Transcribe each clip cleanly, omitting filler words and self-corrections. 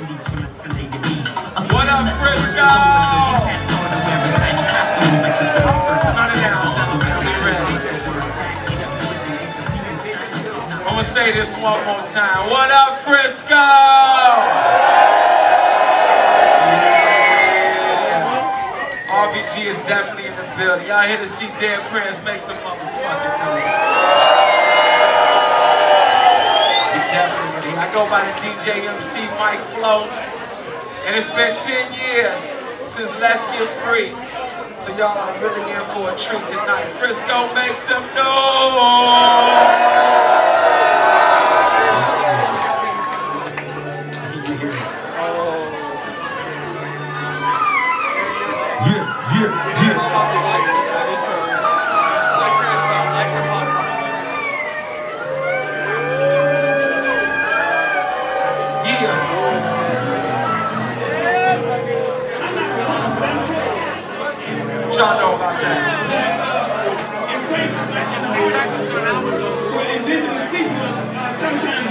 What up, Frisco? Turn it down, son. Be ready. I'm gonna say this one more time. What up, Frisco? Yeah. RBG is definitely in the building. Y'all here to see Dead Prayers make some motherfucking noise. Definitely. I go by the DJ MC Mike Flow, and it's been 10 years since Let's Get Free. So y'all are really in for a treat tonight. Frisco, make some noise! Y'all know about that. Indigenous people sometimes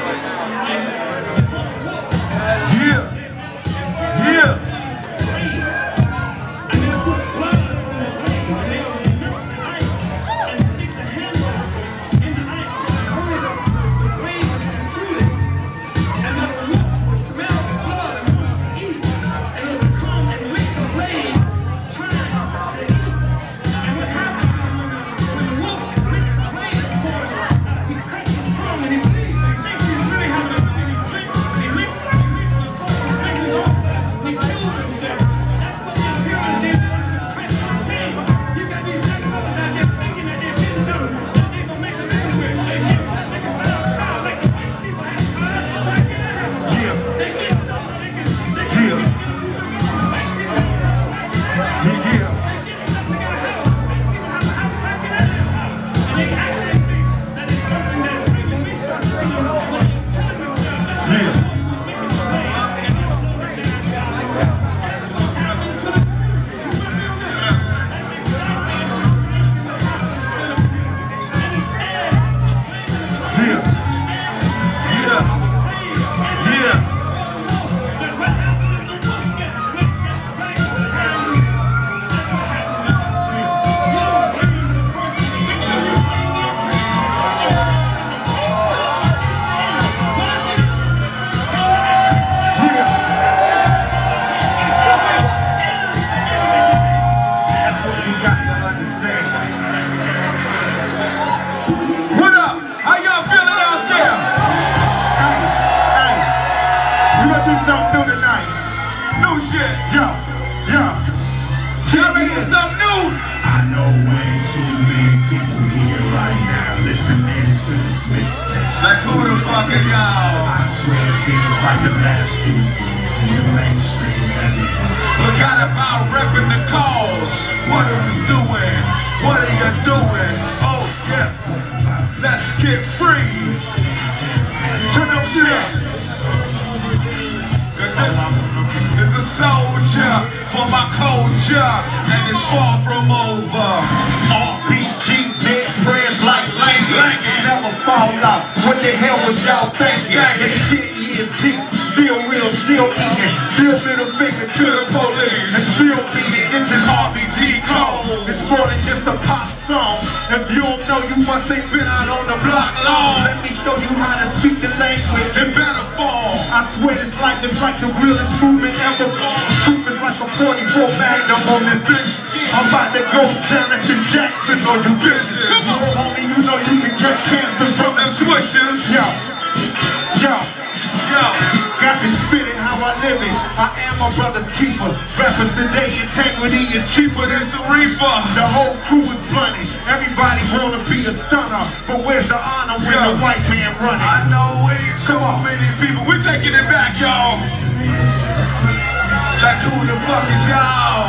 like who the fuck are y'all? I swear it feels like the last few years in the mainstream evidence. Forgot about repping the cause. What are you doing? What are you doing? Oh yeah, let's get free. Turn up shit. This is a soldier for my culture, and it's far from over. RBG, Dead Prayers like Lanky. Never fall out. What the hell was y'all thinking? This shit is deep. Still real, still eating. Still middle finger to the police. And still beating. This is RBG code. It's more than just a pop song. If you don't know, you must ain't been out on the block long. Let me show you how to speak the language in better form. I swear it's like the realest movement ever born. Truth is like a 44 Magnum on this bitch. I'm about to go Jonathan Jackson on you bitches. Come on, homie, you know you can get cancer from them swishers. Yo. Got to spit it how I live it. I am my brother's keeper. Rappers today, integrity is cheaper than some reefer. The whole crew is blunted. Everybody wanna be a stunner, but where's the honor when the white man running? I know it's so many people. We're taking it back, y'all. Like who the fuck is y'all?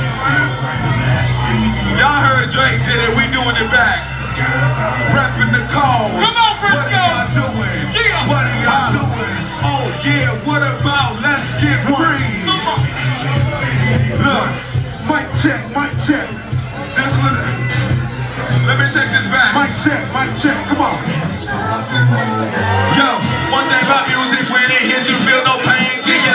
Y'all heard Drake did it. We doing it back. Repping the cause. Come on, Frisco. What are y'all doing? Yeah. What are y'all doing? Oh yeah, what about let's get free? Look, mic check. This one, let me take this back. Mic check, come on. Yo, one thing about music, when it hits you feel no pain.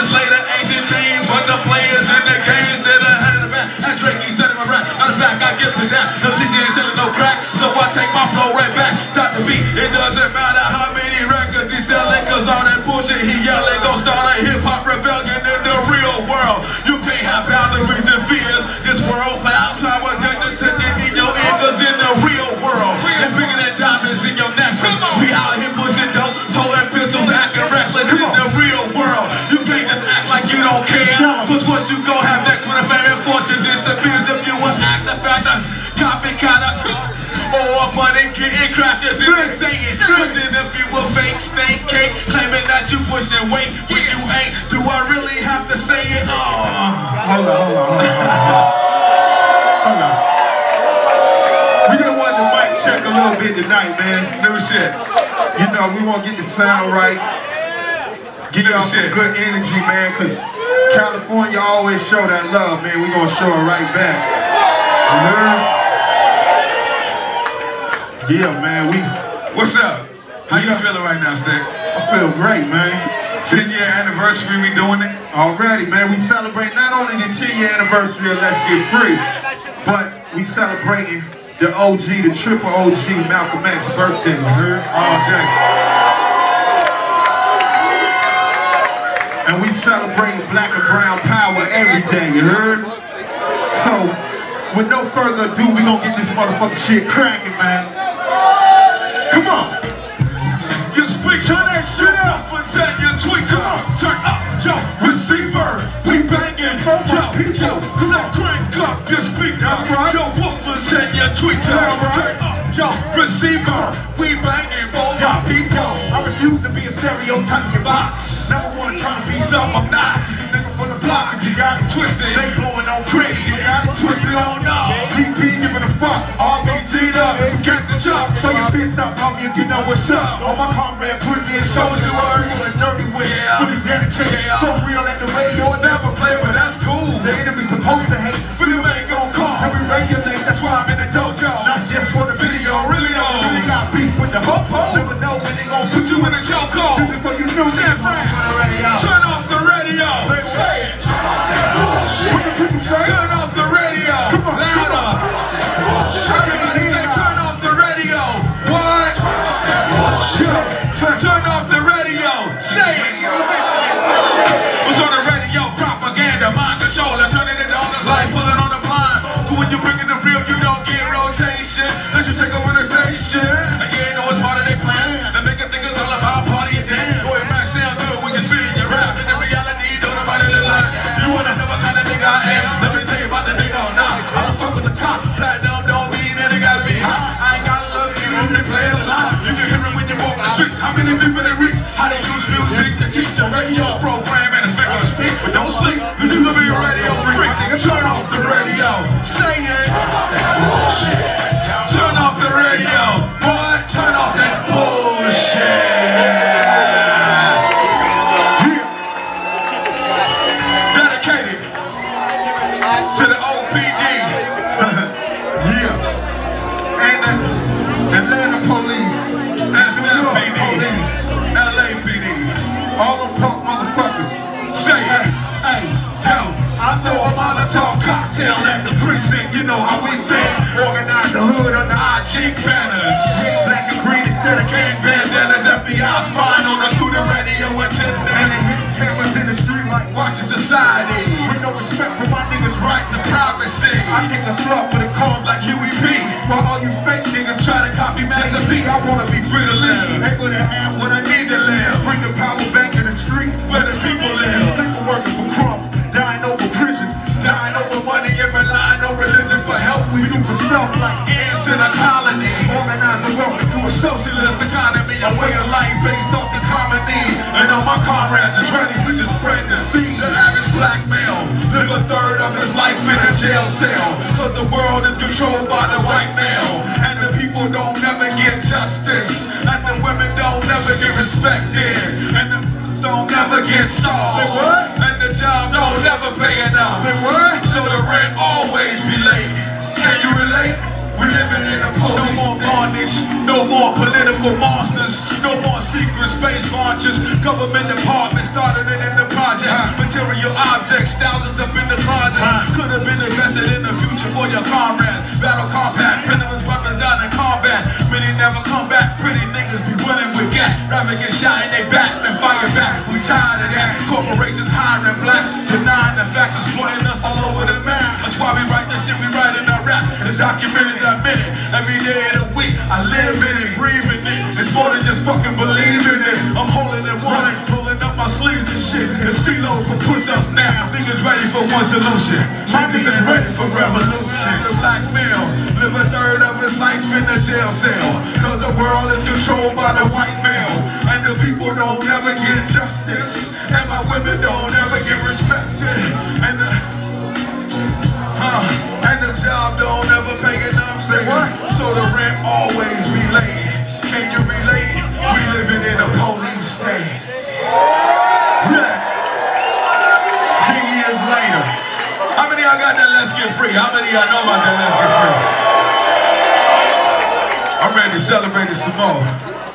take my flow right back. Dr. B, it doesn't matter how many records he's selling, cause all that bullshit he yelling gon' start a hip-hop rebellion in the real world. You can't have boundaries and fears. This world clouds, power, just sitting in your ear, cause in the real world, it's bigger than diamonds in your necklace. We out here pushing dope, toting pistols, acting reckless in the real world. You can't just act like you don't care, cause what you gon' have next when the fame and fortune disappears if you was act the factor, copycatter, or money getting cracked if you say it. But then if you a fake snake cake, claiming that you pushing weight when you ain't, do I really have to say it? Hold on. We just wanted the mic check a little bit tonight, man. New shit. You know, we want to get the sound right. Give y'all some good energy, man, because California always show that love, man. We gonna show it right back. Yeah, man, What's up? How you feeling right now, Stick? I feel great, man. 10-year anniversary, we doing it? Already, man. We celebrate not only the 10-year anniversary of Let's Get Free, but we celebrating the OG, the triple OG, Malcolm X's birthday, you heard? All day. And we celebrating black and brown power every day, you heard? So, with no further ado, we gonna get this motherfucking shit cracking, man. Come on. You speak, turn that shit up, and your tweets up. Turn up, yo, receiver. We banging, yo, let crank up your speaker. Yo, woofers and your tweets up. Turn up, yo, receiver. We banging for my people. I refuse to be a stereotype in your box. Never wanna try to be something I'm not. Nigga from the block, you got it twisted. They blowing on crazy, you got it twisted on all. DP giving a fuck, RBG'd up, forget the chuck. So you bitch up, homie, if you know what's up. All my comrade put me in soldier word, you a dirty with, fully dedicated. So real that the radio will never play, but that's cool. The enemy supposed to hate, for them ain't gon' call. So we regulate, that's why I'm in the dojo. Not just for the video, really don't. Really got beef with the ho-po. Never know when they gon' put you in a chokehold. This is for you new San Fran, turn off the radio. Say it. Turn off the radio. Louder. Everybody say turn off the radio. What? Turn off the radio. Say it. What's on the radio? Propaganda, mind controller, turning it on the light, pulling on the blind. When you bring in the real, you don't get rotation. Let you take over the station. Again, know it's part of their plan. They make it think it's all about party and dance. Boy, it might sound good when you spit your rap. In the reality, don't nobody look like you wanna know what kind of nigga I am. Let me tell you about the nigga or not. I don't fuck with the cop. Platinum don't mean that it gotta be hot. I ain't gotta love you when they play it a lot. You can hear it when you walk the streets. How many people they reach? How they use music to teach a radio program and a figure of speech. But don't sleep, cause you gonna be a radio freak. Nigga, turn off the radio. Say it. Turn off the radio. What? Turn off that bullshit. Dedicated to the OPD. And the Atlanta police, SFPD, police, LAPD. all them punk motherfuckers. Say it. Hey, Yo, I throw a Molotov cocktail at the precinct. You know how we been. organize the hood under IG banners. black and green instead of Gang bandanas, FBI spying on the student radio and attendant. they hit cameras in the street like Watching society. with no respect for my niggas Right to privacy. I take a slug for the cause Like UEP. while all you fake niggas Try to copy Master P. I wanna be Free to live. able to have what I need to live. Bring the power back in the street Where the people live. People working for crumbs, dying over prisons, Dying over money and relying on religion for help. we do for stuff like Ants in a colony. organize a welcome to A socialist economy, a way of life based off the common need. And all my comrades is ready with this spread the feed. The average black male live a third of his life in a jail cell. Cause the world is controlled by the white male. And the people don't never get justice. And the women don't never get respected. And the don't never get solved. Say what? And the job don't never pay enough. Say what? So the rent always be late. Can you relate? We living in a police. No more bondage, no more political monsters, no more secret space launches. Government departments started it in the projects. Material objects, thousands up in the closet. Could have been invested in the future for your comrades. Battle compact, venomous weapons out in combat. Many never come back, pretty niggas be running with gas. Rappers get shot in they back, then fire back. We tired of that. Corporations hiring black, denying the facts, exploiting us all over the map. That's why we write the shit we write in our rap. It's documented a minute, every day of the week. I live in it, breathe in it. It's more than just fucking believing it. I'm holding it one, pulling up my sleeves and shit. It's CeeLo for push-ups now. Niggas ready for one solution. My niggas ain't ready for revolution. The black male live a third of his life in a jail cell. Cause the world is controlled by the white male. And the people don't ever get justice. And my women don't ever get respected. And the job don't ever pay enough. Say what? So the rent always be late. Can you relate? We living in a police state. Yeah. 10 years later. How many of y'all got that Let's Get Free? How many of y'all know about that Let's Get Free? I'm ready to celebrate it some more.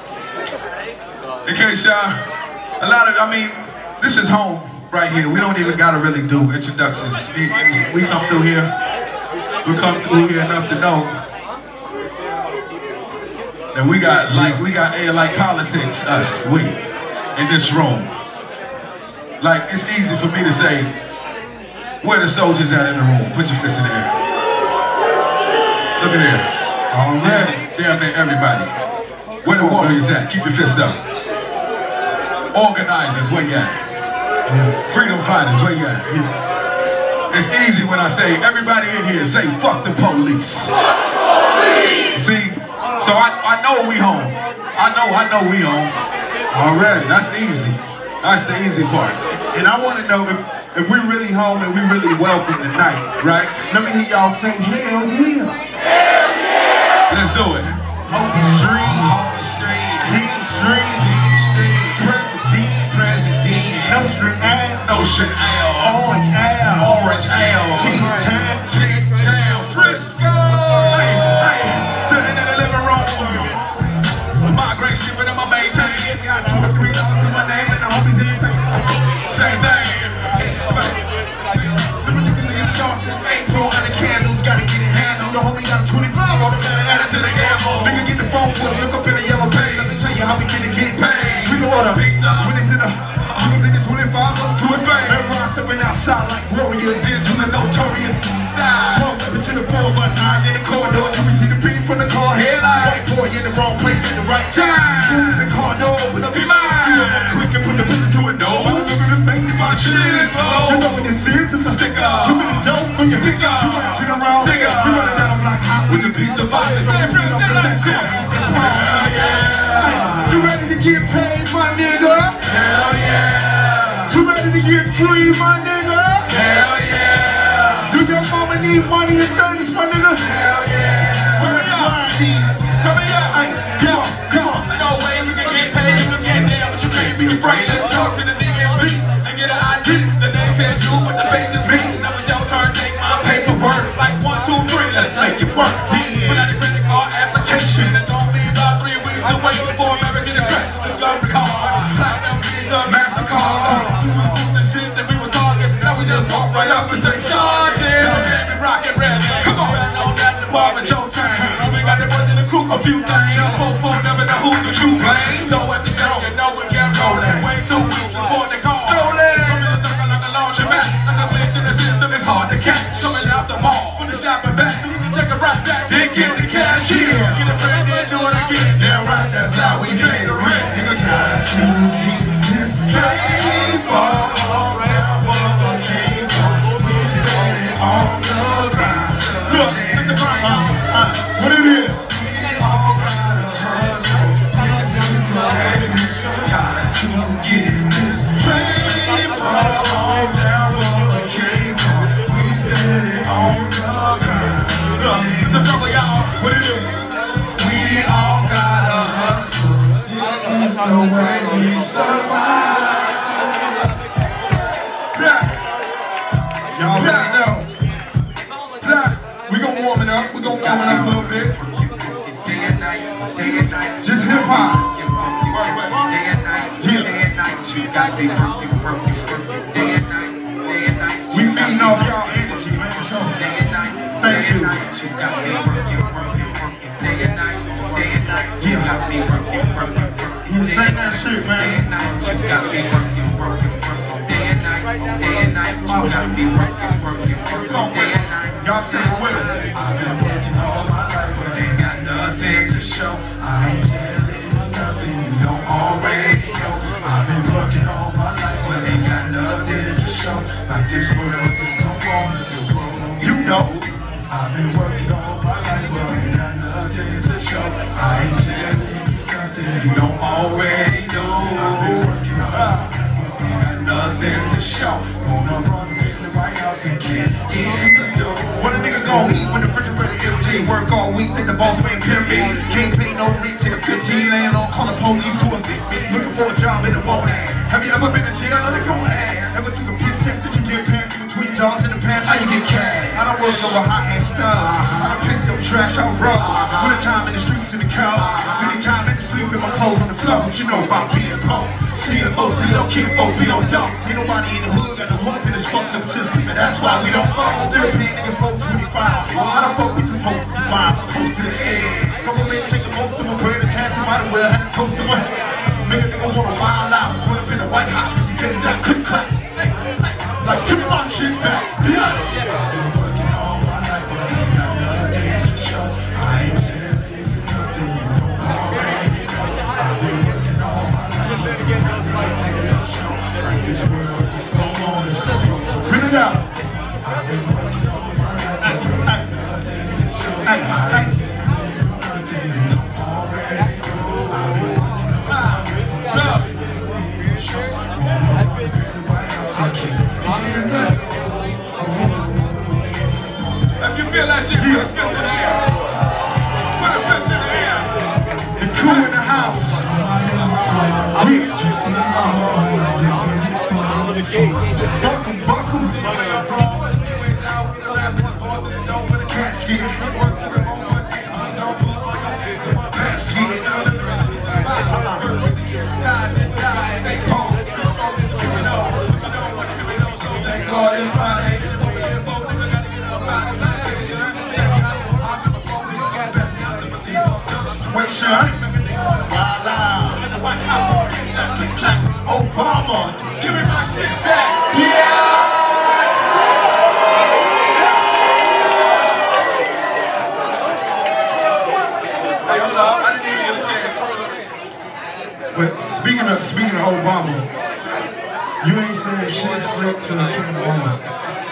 In case y'all, this is home right here. We don't even gotta really do introductions. We come through here. We come through here enough to know that we got air like politics, we in this room. Like, it's easy for me to say, where the soldiers at in the room? Put your fist in the air. Look at there. Already. Damn near everybody. Where the warriors at? Keep your fist up. Organizers, where you at? Freedom fighters, where you at? It's easy when I say, everybody in here say, fuck the police. See? So I know we home. I know we home. Already. That's easy. That's the easy part. And I want to know if we really home and we really welcome tonight, right? Let me hear y'all say, hell yeah. Hell yeah. Let's do it. Holy Street. Holy Street. King Street. King Street. President. Nostrand Ale. Orange Ale. T-Town. Frisco. Hey. Sitting in the living room. Migration with my maintain. Got $2 or $3 to my name and the homies in the tank. Same thing. The niggas in the dark since April and the candles gotta get it handled. The homie got a 25 on the better add it to the gamble. Nigga get the phone book, look up in the yellow page. Let me tell you how we get paid. We go order pizza when it's in the 25 up to a fame. Everyone stepping outside like warriors into the notorious side. One weapon to the 4 of us, hide in the corridor. Till we see the beam from the car headlight. White boy in the wrong place at the right time. Soon as the car door open up, be mine. You up quick and put the picture to a nose. Look at the face, if I shit is low. You know what this is? It's a sticker. You in the dope for your picture. You might turn around, you running down a block hot with your piece of boxes. You ready to get paid, my nigga? Hell yeah. You ready to get free, my nigga? Hell yeah. Do your mama need money and things, my nigga? Hell yeah. Where the grind is? Come here. Come on. No way we can get paid, you can get down, but you can't be afraid. Let's talk to the DMV and get an ID. The name says you, but the face is me. Now it's your turn, take my paperwork. Like 1, 2, 3, let's make it work. Put out a credit card application. It don't be about 3 weeks away before American Express. Discovery card, Platinum Visa, MasterCard. The shit that we were talking, now we just walk right up and say, charge it. Baby, rock it, red. Come on, I know that department, your turn. We got the boys in the crew, a few things. Popo never know who the true blame. Throw at the show, you know we can't roll it. Wait 2 weeks before they call. Stolen. Come in a circle like a laundromat. Like a glitch in the system, it's hard to catch. Coming out the mall, put the shopping back. So we can take a right back, then get the cashier. Get a friend, then do it again. Damn right, that's how we pay the rent. Nigga, got to keep this paper all down for the table. We standing on the grind. Look, it's the grind. What it is? We all gotta hustle. This is the greatest. Got to get this paper all down for the cable. We standing on the grind. Look, it's a struggle, y'all. What it is? We all gotta hustle. This is the way we survive. Y'all already know. We gon' warm it up. We gon' warm it up a little bit. Day and night. Just hip hop. Day and night. You got me working. Day and night. We feeding off y'all energy, man. So, Day and night. thank you. You got me working. Day and night. me working. You say that shit, man. You got me working. Day and night. You got me working. Day and night. Y'all sing with us. I've been working all my life, but ain't got nothing to show. I ain't telling you nothing you don't already know. I've been working all my life, but ain't got nothing to show. Like this world, just no moments to grow. You know. I've been working all my life, but ain't got nothing to show. I ain't telling you nothing you don't already know. I've been working all my life, but ain't got nothing to show. Gonna run up in the White House and kick in the door. What a nigga gon' eat when the refrigerator empty? Work all week, then the boss man pimp me. Can't pay no rent to the 15, laying on, call the police to evict me. Looking for a job in the morning. Have you ever been in jail? They gon' ask. Ever took a piss test that you get past in between jobs in the past? How you get cash? I done worked over hot-ass stuff. I done picked up trash out roads. Winter time in the streets in the cow. Many time in the sleep in my clothes on the floor. But you know about being poor. Seeing mostly low kinfolk be on dope. Ain't nobody in the hood got no hope in this fucked up system, and that's why we don't fall. Still paying niggas 425. How the fuck we supposed to survive? Close to the edge. Government taking most of my bread and tax them out of well. Had to toast them one. Make a nigga wanna wild out. Put up in the White House with the cage. I couldn't clap. Like, give me my shit back. Be honest. I've been working all my life, but ain't got nothing to show. I ain't telling you nothing you don't already know. I've been working all my life, but ain't got nothing to show. Like this world just no moments to grow. Bring it out. I've been working all my life, but ain't got nothing to show. I ain't telling you nothing you don't already know. I've been working all my life, but ain't got nothing to show. Gonna run up in the White House and kick in the door. If you feel that shit, put a fist in the air. Put a fist in the air. The crew in the house. Buckle, buckles. Casket. Basket. Thank God it's Friday. Wait, Sean. Obama, give me my shit back. Yeah. Hey, hold up. I didn't even get a chance. But speaking of Obama, you ain't said shit slick to King Obama.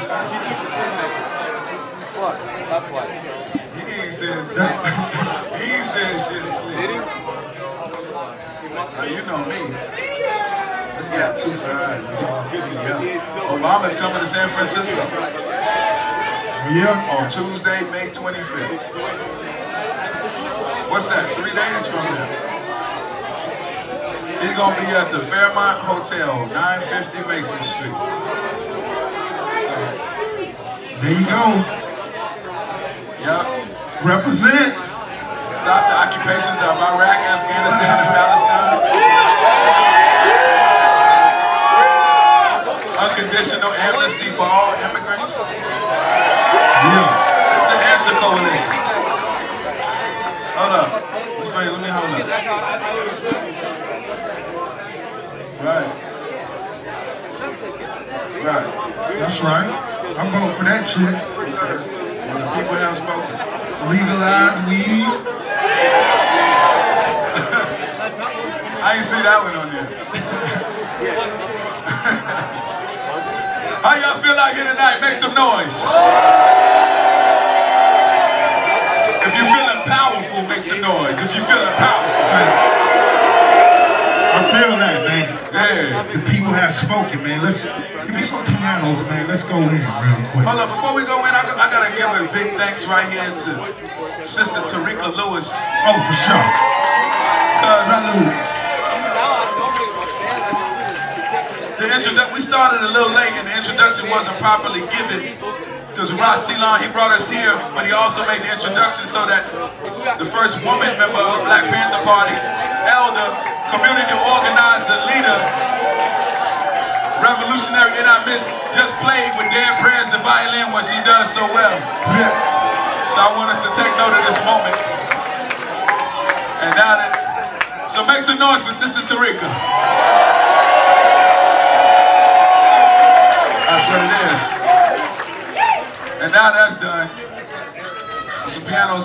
That's why. He ain't saying shit. He ain't saying shit slick. You know me. This got two sides. Yeah. Obama's coming to San Francisco. Yeah. On Tuesday, May 25th. What's that? 3 days from now. He's gonna be at the Fairmont Hotel, 950 Mason Street. So, There you go. yep. Represent. Stop the occupations of Iraq, Afghanistan, and Palestine. Unconditional amnesty for all immigrants. Yeah. It's the Answer Coalition. Hold up. Let me hold up. Right. Right. That's right. I vote for that shit. Okay. Well, the people have spoken. Legalize weed. I ain't see that one on there. How y'all feel out here tonight? Make some noise. If you're feeling powerful, make some noise. If you're feeling powerful. I feel that, man. Yeah. The people have spoken, man. Let's give me some pianos, man. Let's go in real quick. Hold up, before we go in, I gotta give a big thanks right here to Sister Tarika Lewis. Oh, for sure. Salute. We started a little late and the introduction wasn't properly given because Ross Ceylon, he brought us here, but he also made the introduction so that the first woman member of the Black Panther Party, elder, community organizer, leader, revolutionary in our midst, just played with Dead Prayers, the violin, what she does so well. So I want us to take note of this moment. And now that So make some noise for Sister Tarika. That's what it is. And now that's done. Some pianos.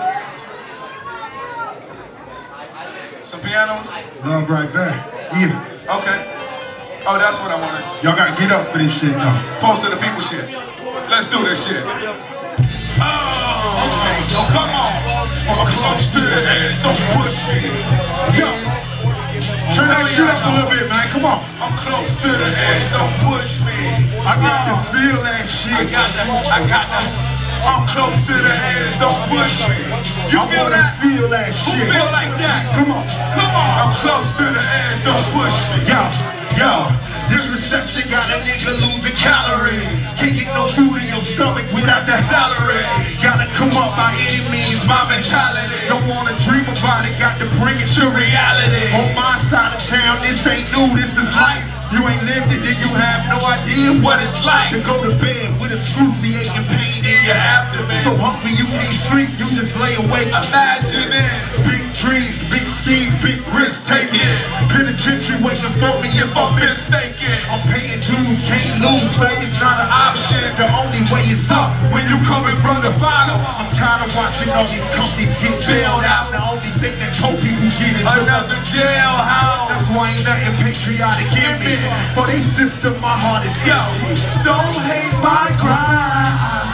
Some pianos? Love right back. Yeah. Okay. Oh, that's what I wanted. Y'all gotta get up for this shit though. Post to the people shit. Let's do this shit. Oh, okay. Oh, come on. I'm close to the edge. Don't push me. Yo. Turn that shit up a little bit, man. Come on. I'm close to the edge. Don't push me. I got to feel that shit. I got that. I'm close to the edge. Don't push me. You feel that? Feel that Who shit. feel like that? Come on. I'm close to the edge. Don't push me. Yo. This recession got a nigga losing calories. Can't get no food in your stomach without that salary. Gotta come up by any means, my mentality. Don't wanna dream about it, got to bring it to reality. On my side of town, this ain't new, this is life. You ain't lived it, then you have no idea what it's like to go to bed with excruciating pain in your abdomen. So hungry you can't sleep, you just lay awake. Imagine it. Big dreams, big schemes, big risk taking. Penitentiary waiting for me if I'm mistaken. I'm paying dues, can't lose, failure's not an option. The only way is up when you coming from the bottom. I'm tired of watching all these companies get bailed out. The only thing that told people get is another jailhouse. That's why ain't nothing patriotic in me. For they system, my heart is empty. Don't hate my grind.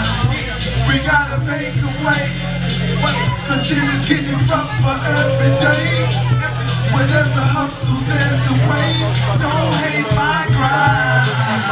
We gotta make a way. Cause shit is getting tougher every day. When there's a hustle, there's a way. Don't hate my grind.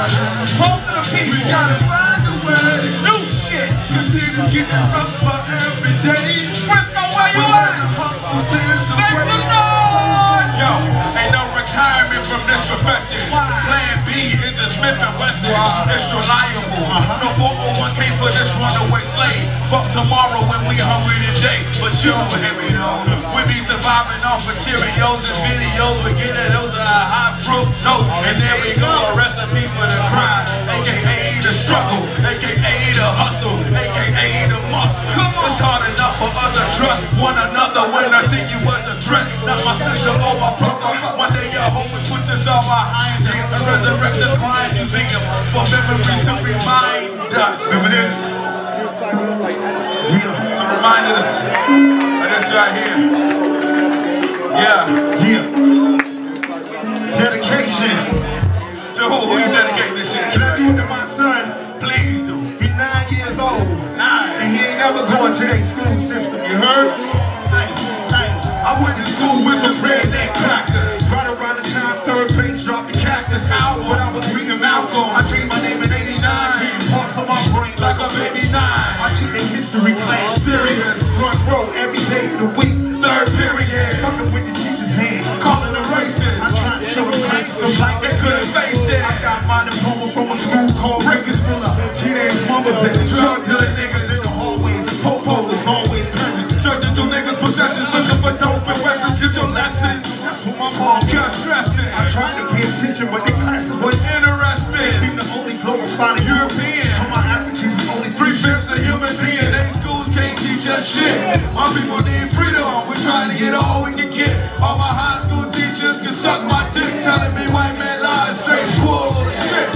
We gotta find a way. New shit. Cause shit is getting rougher every day. When there's a hustle, there's a way. Yo, ain't no retirement from this profession. Plan B is the Smith & Wesson. It's reliable. No 401k for this runaway slave. Fuck tomorrow when we hungry today. But you don't hear me though. We be surviving off of Cheerios and videos. We get it, those are high fructose. And there we go, a recipe for the grind. AKA the struggle, AKA the hustle, AKA the muscle. It's hard enough for us to trust one another when I see you as a threat. Not my sister or my brother. One day I hope we put this all behind us and resurrect the crime museum for memories to remind us. Remember this? Yeah. To remind us of this right here. Yeah. Dedication. To who? Who you dedicating this shit to? Can I do it to my son? Please do. He's 9 years old. 9. And he ain't never going to their school system, you heard? I went to school with some redneck crackers. Right around the time third base dropped the Cactus album. But I was reading Malcolm. I changed my name in 89. Reading parts of my brain like I'm 89. I took a history class serious. Front row every day of the week. Third period. Fucking with the teacher's hand. Calling them racist. I tried to show them cracks so like they couldn't face it. I got my diploma from a school called Rickersville. Teenage mamas and drug dealing niggas in the hallways. Popo was always present. Searching through niggas' possessions, looking for dope and weapons. Get your lessons. That's what my mom kept stressing. I tried to pay attention, but the classes weren't interesting. They seem to only glorify the European. So my Africans only 3/5 of human beings. They schools can't teach us shit. My people need freedom. We're trying to get all we can get. All my high school teachers can suck my dick, telling me white man lies, straight bullshit.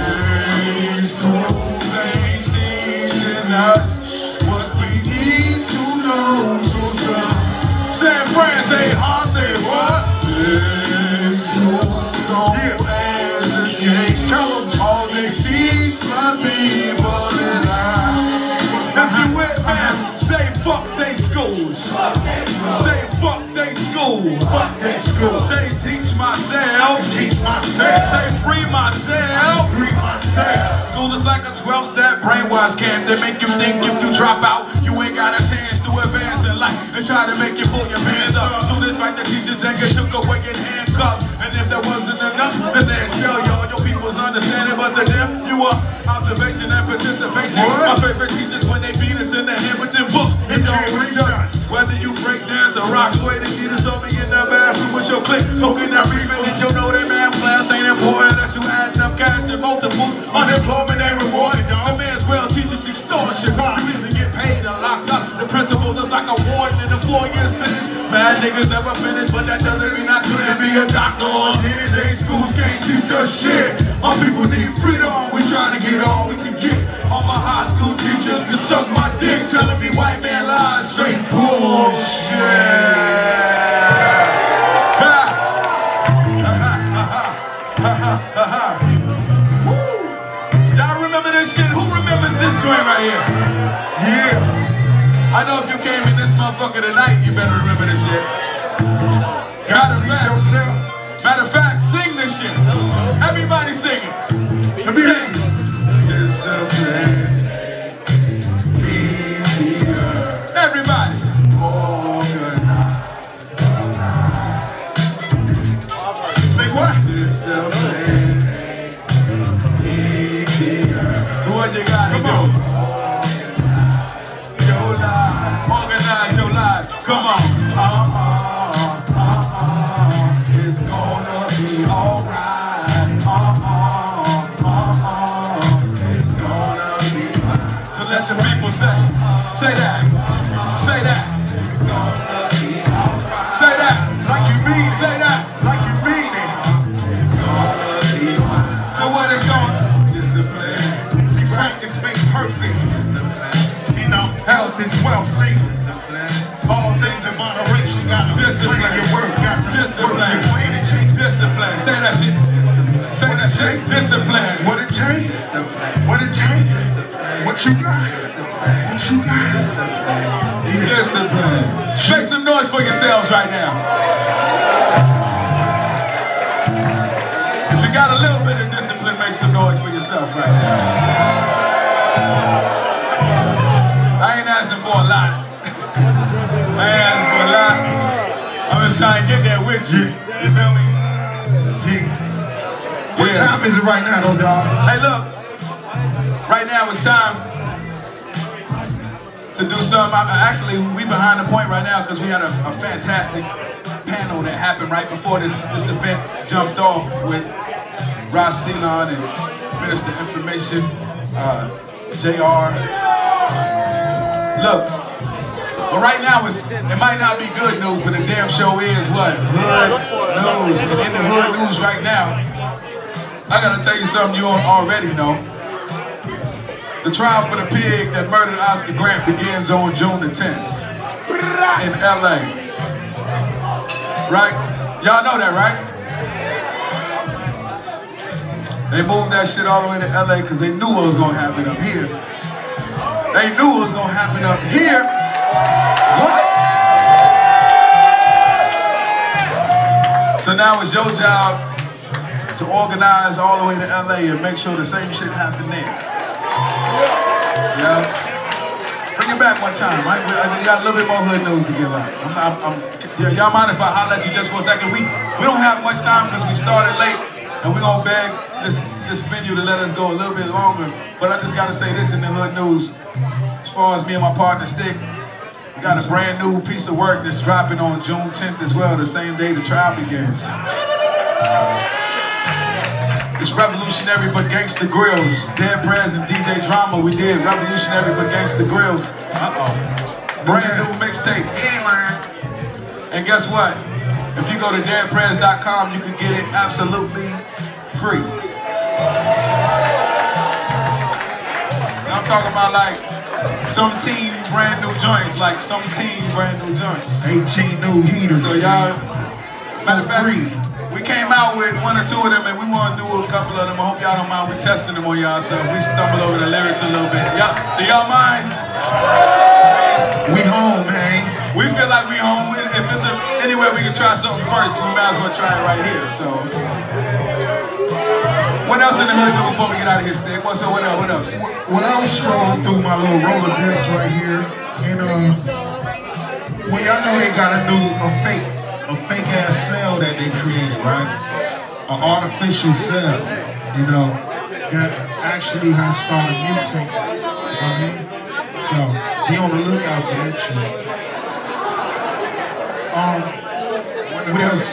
Schools ain't teaching us what we need to know to stop. San Fran, say hard, say what? This schools don't educate. All they teach my people in life. If you with me, say fuck they schools. Say fuck they school. Fuck they school. Say teach myself. Teach myself. Say free myself. Free myself. School is like a 12-step brainwash camp. They make you think if you drop out, you ain't got a chance to advance in life. And try to make you pull your pants up. So this like the teachers and get took away in handcuffs. And if that wasn't enough, then they expel you. All your people's understanding, but the deaf you are observation and participation. My favorite teachers when they beat us in the head with them books. It don't reach us. Whether you break dance or rock, sway, they need us over in the bathroom with your clique. Smoking that reefer, and you know that math class ain't important unless you adding up cash and multiples. Unemployment ain't rewarded, dog. The man's well teaches extortion. You either get paid or locked up. The principal is like a warden in a 4-year sentence. Bad niggas never finish, a doctor or dentist. Schools can't teach us shit. My people need freedom. We trying to get all we can get. All my high school teachers can suck my dick, telling me white man lies. Straight bullshit. Y'all remember this shit? Who remembers this joint right here? Yeah. I know if you came in this motherfucker tonight, you better remember this shit. Matter of fact, sing this shit. Everybody sing it. Let me hear you. Everybody. Say what? So what you gotta do? Your life, organize your life. Come on. It's gonna be alright. It's gonna be. So let the people say that. Say that. It's gonna be alright. Say that. Like you mean it. Say that. Like you mean it. It's gonna be alright. So what is going? Discipline. See, practice makes perfect. You know, health is wealth. See, all things in moderation. Got to discipline your work. Got to discipline. Discipline. Say that shit. Say that shit. Discipline. What it change? What it change? What you got? What you got? Discipline. Make some noise for yourselves right now. If you got a little bit of discipline, make some noise for yourself right now. I ain't asking for a lot. I ain't asking for a lot. I'm just trying to get there with you. You feel me? What time is it right now, though, dog? Hey, look. Right now it's time to do something. Actually, we behind the point right now because we had a fantastic panel that happened right before this event jumped off with Ross Ceylon and Minister Information, JR. Look, but right now it might not be good news, but the damn show is what? Hood news. And in the hood news right now, I gotta tell you something you don't already know. The trial for the pig that murdered Oscar Grant begins on June the 10th in LA. Right? Y'all know that, right? They moved that shit all the way to LA because they knew what was gonna happen up here. They knew what was gonna happen up here. What? So now it's your job to organize all the way to LA and make sure the same shit happened there. Yeah. Bring it back one time, right? We got a little bit more hood news to give out. Y'all mind if I holler at you just for a second? We don't have much time because we started late, and we're gonna beg this venue to let us go a little bit longer. But I just gotta say this in the hood news. As far as me and my partner Stick, we got a brand new piece of work that's dropping on June 10th as well, the same day the trial begins. It's Revolutionary But Gangsta Grills. Dead Prez and DJ Drama, we did Revolutionary But Gangsta Grills. Brand new mixtape. And guess what? If you go to deadprez.com, you can get it absolutely free. And I'm talking about like some team brand new joints, like some team brand new joints. 18 new heaters. So y'all, matter of fact, we came out with one or two of them and we want to do a couple of them. I hope y'all don't mind. We're testing them on y'all, so we stumble over the lyrics a little bit. Do y'all mind? We home, man. We feel like we home. If it's anywhere we can try something first, we might as well try it right here. So, what else in the hood before we get out of here, Stick? What else? When I was scrolling through my little Rolodex right here, and well, y'all know they got a fake ass cell that they created, right? An artificial cell, you know, that actually has started mutating. You know what I mean? So be on the lookout for that shit. What else?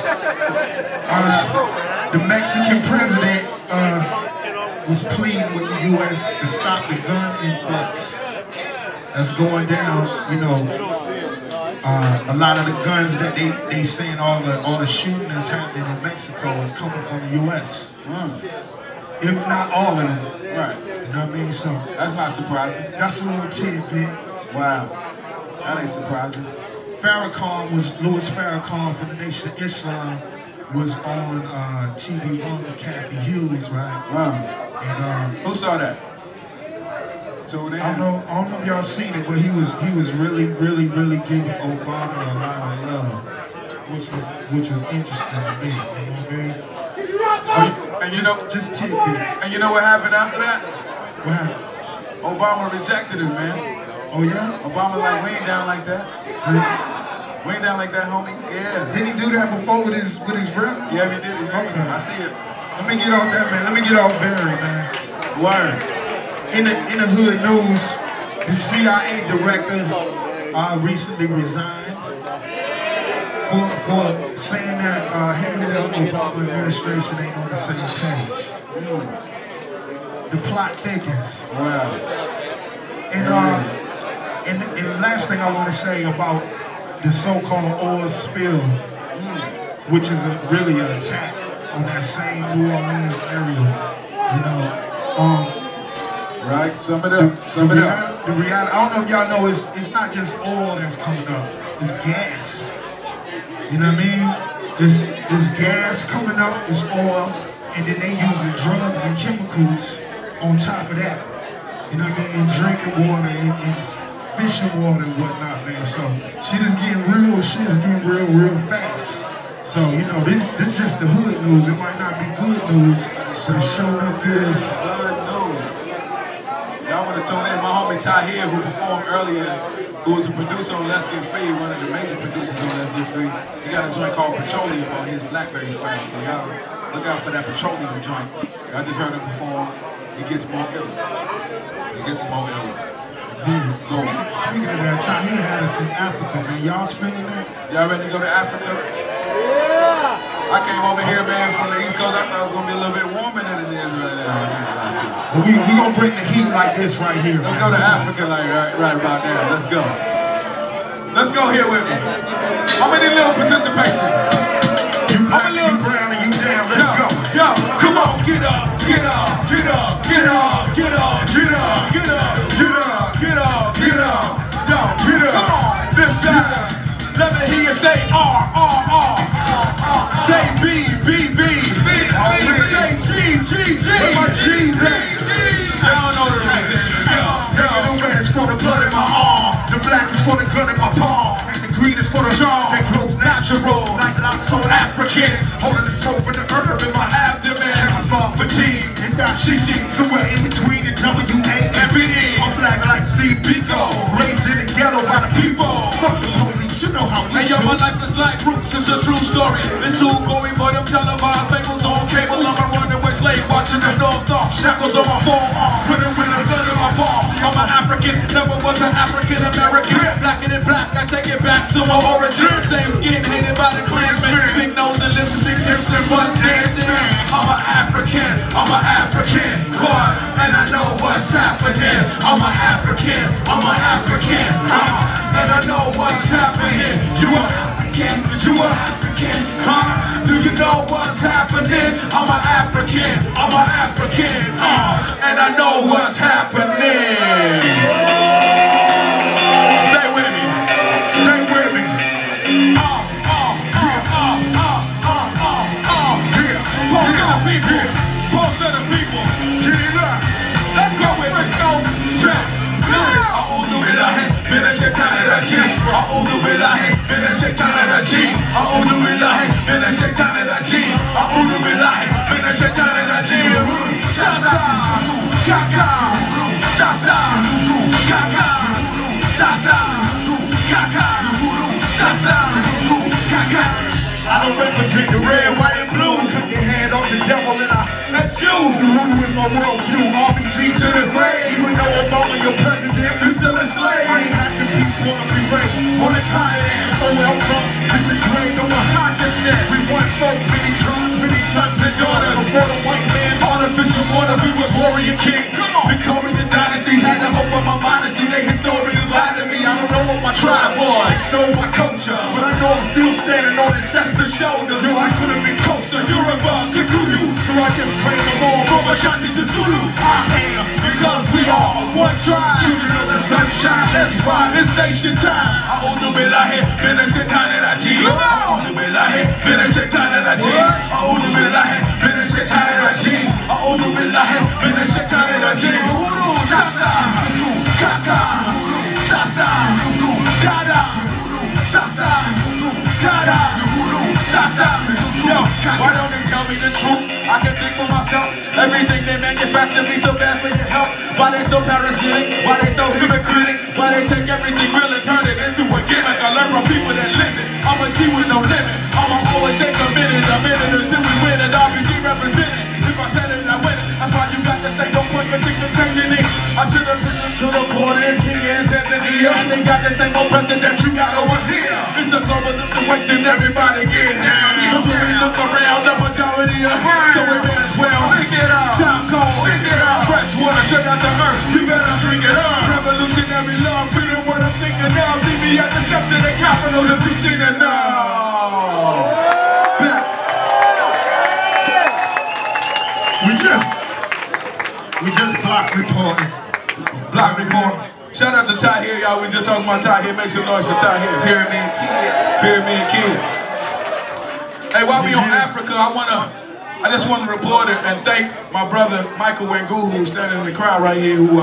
The Mexican president was pleading with the U.S. to stop the gun influx that's going down, you know, a lot of the guns that they saying all the shooting that's happening in Mexico is coming from the U.S. If not all of them. Right. You know what I mean? So that's not surprising. That's a little tidbit. Wow. That ain't surprising. Louis Farrakhan from the Nation of Islam was on TV1 with Kathy Hughes, right? Wow. And who saw that? So I don't know if y'all seen it, but he was really giving Obama a lot of love, which was interesting to me. You know what I mean? And just tidbits. And you know what happened after that? What happened? Obama rejected him, man. Oh yeah? Obama like, we ain't down like that. See? We ain't down like that, homie. Yeah. Didn't he do that before with his rep? Yeah, he did it. Okay. I see it. Let me get off that, man. Let me get off Barry, man. Word. In the hood news, the CIA director recently resigned for saying that him and the Obama administration ain't on the same page. The plot thickens. Wow. And the last thing I want to say about the so-called oil spill, which is really an attack on that same New Orleans area, you know. Right, sum it up. The reality, I don't know if y'all know, it's not just oil that's coming up, it's gas. You know what I mean? There's gas coming up, it's oil, and then they using drugs and chemicals on top of that. You know what I mean? And drinking water and fishing water and whatnot, man. So shit is getting real fast. So, you know, this just the hood news. It might not be good news, but it's showing up good. Hood news. Y'all want to tune in? My homie Tahir, who performed earlier, who was a producer on Let's Get Free, one of the major producers on Let's Get Free. He got a joint called Petroleum on his Blackberry phone. So y'all look out for that Petroleum joint. I just heard him perform. It gets more ill. It gets more ill. Dude, speaking of that, Tahir had us in Africa, man. Y'all spending that? Y'all ready to go to Africa? Yeah! I came over here, man, from the East Coast. I thought it was going to be a little bit warmer than it is right now. Well, we going to bring the heat like this right here. Let's go to Africa like right about now. Let's go. Let's go here with me. How many little participation? You black, you brown, and you down. Let's go. Yo, come on, get up, get up, get up, get up, get up, get up, get up, get up, get up, get up. Yo, get up. Come on, this side. Let me hear you say R, R, R. Say B, B, B. Say G, G, G. Where my G's at? I don't know the reason. The red is for the blood in my arm. The black is for the gun in my palm. And the green is for the strong. That grows natural. Like locks on African. Holding the soap and the herb in my abdomen. Camouflage fatigue. And that she somewhere in between the W-A and B-E. I'm flagging like Steve Biko. Raised in the ghetto by the people. Fuck the police, you know how we Hey yo, my life is like roots, it's a true story. This too going for them televised fables on cable. I'm a runaway slave watching the North Star. Shackles on my forearm, with a gun in my palm. I'm an African, never was an African American. Blacker than black, I take it back to my origin. Same skin, hated by the Klansmen. Big nose and lips, big hips and butt dancing. I'm an African, boy, and I know what's happening. I'm an African, and I know what's happening. You are African, huh? Do you know what's happening? I'm an African, and I know what's happening. Stay with me. Pulse of the people. Get it up. Let's go with it. أعوذ بالله من الشيطان الرجيم. أعوذ بالله من الشيطان الرجيم. أعوذ بالله من الشيطان الرجيم. أعوذ بالله من الشيطان الرجيم. Shasa, kaka, shasa, kaka, shasa, kaka, shasa, kaka. I don't represent the red, white, and blue. Cut your hand off the devil and that's you. The root is my worldview. RBG to the grave. Even though Obama your president, you still a slave. I ain't have to be wanna be raised on the continent. So welcome. It's ingrained on my consciousness. We want folk, many tribes, many sons and daughters. Before the white man, artificial water, we was warrior king. Victorian dynasty had to open my mind and see they historians lie to me. I don't know what my tribe boy. They stole my culture, but I know I'm still standing on ancestors' shoulders. Yo, I couldn't be closer. Yoruba, Kikuyu, So I can play them all from Ashanti to Zulu. I am because we are one tribe. Children of the sunshine, let's ride. It's nation time. A'udhu billahi minash shaitani rajim. A'udhu billahi minash shaitani rajim. A'udhu billahi minash shaitani rajim. A'udhu billahi minash shaitani rajim. Uhuru, Sasa, Kaka, Sasa, Kada, Sasa, Kada, Sasa. Yo, why don't they tell me the truth? I can think for myself. Everything they manufacture be so bad for your health. Why they so parasitic? Why they so hypocritic? Why they take everything real and turn it into a gimmick? I learn from people that live it. I'm a G with no limit. I'ma always stay committed. A minute until we win it. RPG represented. If I said it, I win it. That's why you got to stay on point, but think of changing it. I should have been to the border in Kenya and Tanzania. And they got the same old president that you got over here. It's a global situation, everybody get down. Cause when we look around, the majority are so it may as well. Lick it up. Time cold. Lick it up. Fresh water straight out the earth. You better drink it up. Revolutionary love, freedom, what I'm thinking of. Meet me at the steps of the Capitol if you seen it now. We just block reporting. Block report. Shout out to Tahir, y'all. We just talking about Tahir. Make some noise for Tahir. Pyramid Kid. Pyramid Kid. Hey, while we on Africa, I just want to report it and thank my brother Michael Wengu, who's standing in the crowd right here. Who,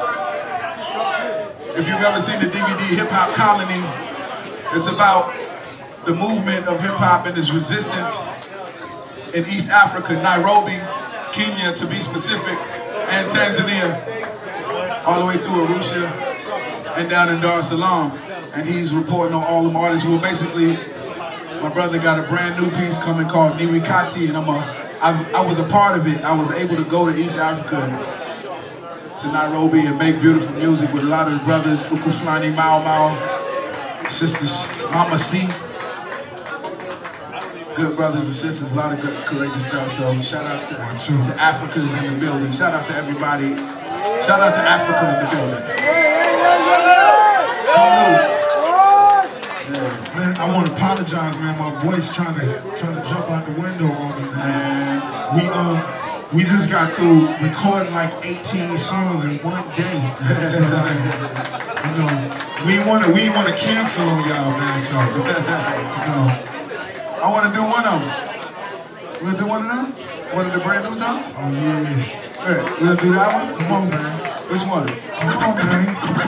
if you've ever seen the DVD Hip Hop Colony, it's about the movement of hip hop and its resistance in East Africa, Nairobi, Kenya to be specific, and Tanzania, all the way through Arusha and down in Dar es Salaam. And he's reporting on all them artists. Well, basically, my brother got a brand new piece coming called Niwikati, and I was a part of it. I was able to go to East Africa, to Nairobi, and make beautiful music with a lot of the brothers, Ukuflani, Mau Mau, sisters, Mama C. Good brothers and sisters, a lot of good, courageous stuff. So shout out to Africa's in the building. Shout out to everybody. Shout out to Africa in the building. Yeah. Man, I want to apologize, man. My voice trying to jump out the window on me, man. We just got through recording like 18 songs in one day. So like, you know, we ain't want to cancel on y'all, man. So you know. I want to do one of them. We'll do one of them? One of the brand new songs? Oh, yeah. Hey, we'll do that one? Come on, man. Which one? Come on, man.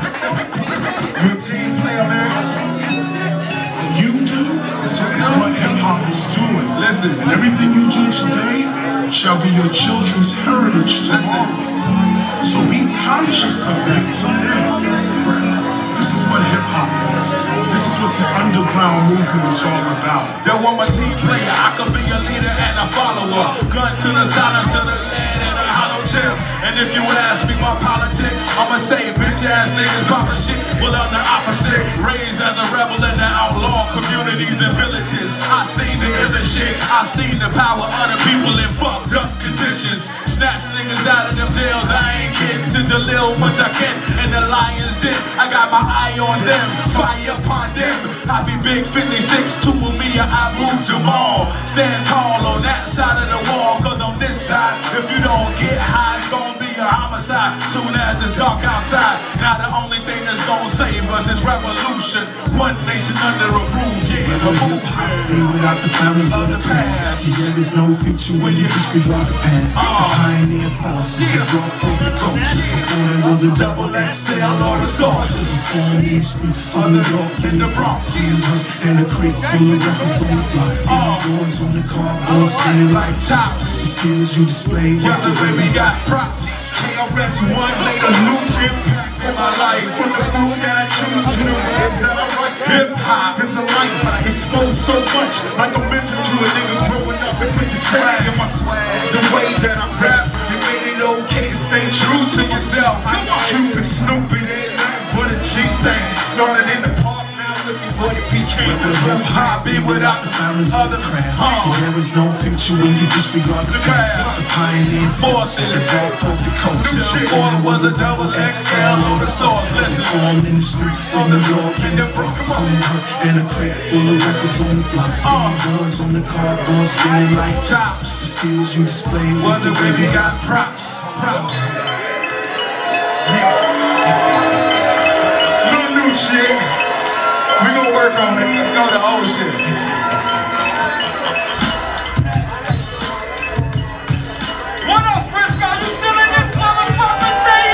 You a team player, man. What you do is what hip-hop is doing. Listen. And everything you do today shall be your children's heritage tomorrow. So be conscious of that today. This is what hip-hop is. This is what the underground movement is all about. Yo, I'm a team player. I can be a leader and a follower. Gun to the silence of the land and a hollow chill. And if you ask me my politics, I'ma say bitch ass niggas poppin' shit. Well, I'm the opposite. Raised as a rebel in the outlaw communities and villages. I seen the other shit. I seen the power of the people in fucked up conditions. Snatch niggas out of them jails. I ain't getting to Jalil Mutaken and the Lions Den. I got my eye on them, fire upon them. I be big 56 to Mumia, Abu Jamal. Stand tall on that side of the wall, cause on this side, if you don't get high, it's gonna be a homicide. Soon as it's dark outside, now the only thing that's gonna save us is revolution. One nation under a roof, yeah, the move. Without the families of the past, see there is no future when you disregard the past. The pioneer forces that brought forth the culture. Before there was a double XL or the sauce. Storm in the streets of New York and the Bronx. And a crate full of records on the block. Boys on the cardboard spinning like tops. The skills you display was the way we got props. KRS-One made a huge impact in my life. From the food that I choose to do, is that I write hip-hop is a life I expose so much. Like I mentioned to a nigga growing up and put the swag in my swag. The way that I rap, it made it okay to stay true to yourself. Ice Cube and Snoop, it ain't nothing but a G thing. Started in the park, now looking for the Hip-hop be without the founders of the craft. So there is no future when you disregard the past. The pioneer forces, the back of the culture. Before it was a double XL on the sauce. It's formed in the streets of New York and the Bronx. And a crate full of records on the block. Boys on the cardboard spinning like tops. The skills you display was the way we got props. No new shit. We gonna work on it. Let's go to old shit. What up, Frisco? You still in this motherfucker? Say